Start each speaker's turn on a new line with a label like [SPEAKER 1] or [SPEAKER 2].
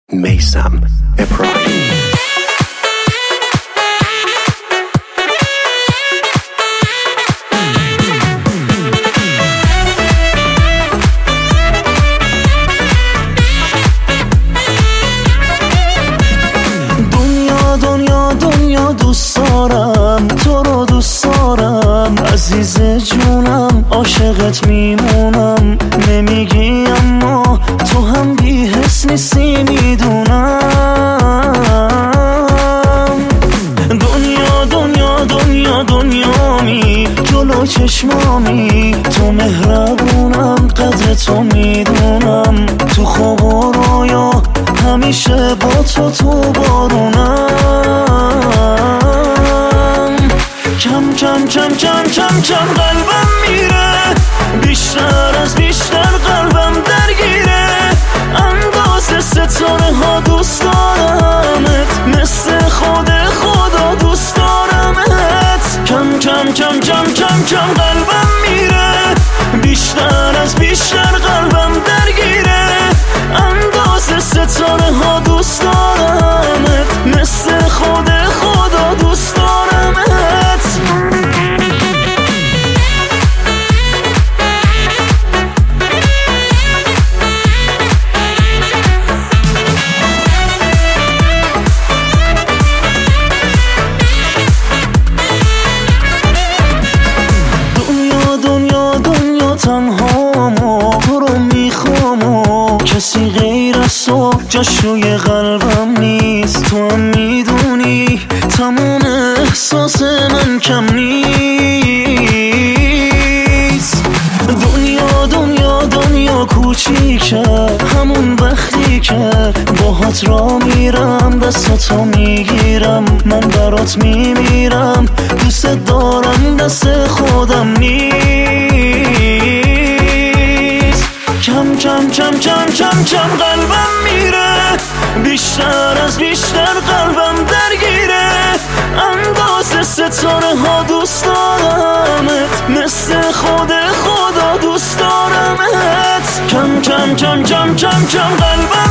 [SPEAKER 1] میثم ابراهیمی.
[SPEAKER 2] دنیا دوست دارم، تو رو دوست دارم عزیز جونم، عاشقت میمونم. نمیگی اما تو هم بی حس نیستی میدونم. دنیامی جلو چشمامی، تو مهربونم قدر تو میدونم. تو خواب و رویا همیشه با تو بارونم. کم قلبم میره، بیشتر قلبم درگیره. اندازه ستاره ها دوست دارمت، مثل خدا دوست دارمت. کم قلبم میره، بیشتر قلبم درگیره. اندازه ستاره ها دوست دارمت، مثل خدا دوست دارمت. دنیا تنهامو تو رو میخوام و کسی غیر از تو جاش روی قلبم نیست. تو هم میدونی تمام احساس من کم نیست. دنیا کوچیکه، همون وقتی که باهات را میرم دستاتو میگیرم. من برات میمیرم، دوست دارم دست خودم نیست. کم قلبم میره، بیشتر قلبم درگیره. اندازه ستاره ها دوست دارمت، مثل خدا دوست دارمت. کم قلبم